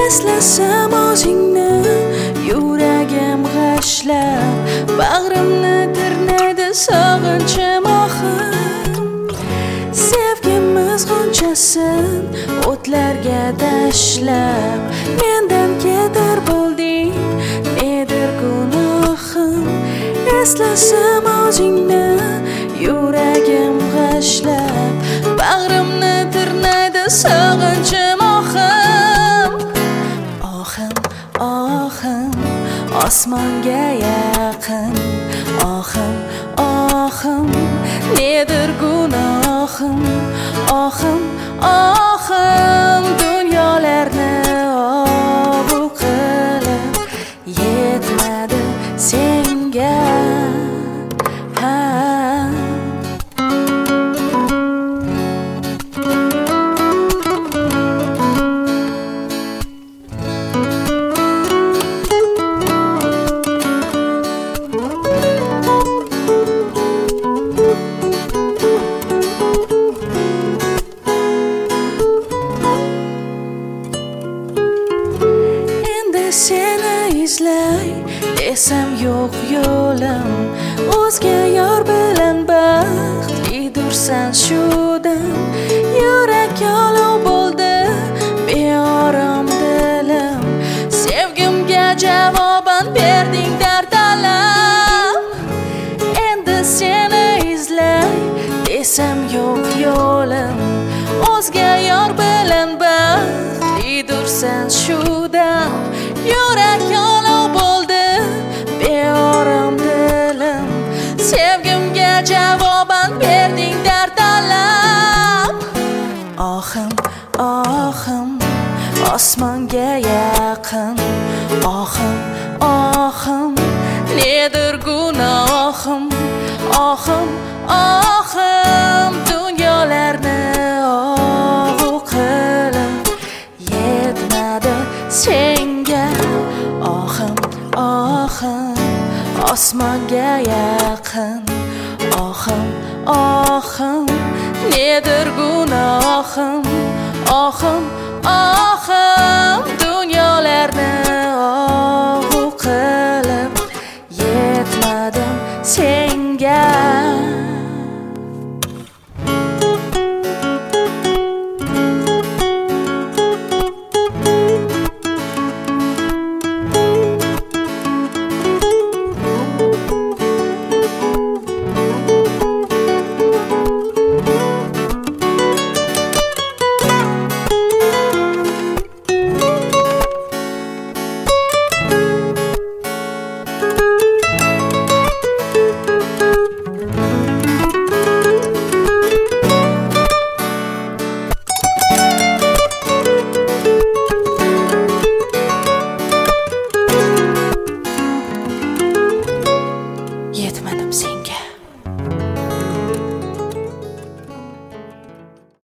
eslasam o'zingni yuragim g'ashlab bag'rimni tirnaydi sog'inchim oxir sevgimiz g'unchasin o'tlarga tashlab mendan ketar bo'lding nedir gunohim eslasam o'zingni yuragim g'ashlab bag'rimni tirnaydi sog'inchim ohim osmonga yaqin ohim nedir gunohim ohim dunyolarni obу qilib yetmadi senga seni izlay desam yo'q yo'lim o'zga yor bilan baxtlidirsan shu dam yurak olov bo'ldi beorom dilim sevgimga javoban berding dard alam endi seni izlay desam yo'q yo'lim o'zga yor bilan baxtlidirsan shu dam yurak olov bo'ldi beorom dilim sevgimga javoban berding dard alam ohim osmonga yaqin ohim nedir gunohim ohim dunyolarni obu qilib yetmadi senga ohim osmonga yaqin ohim nedir gunohim ohim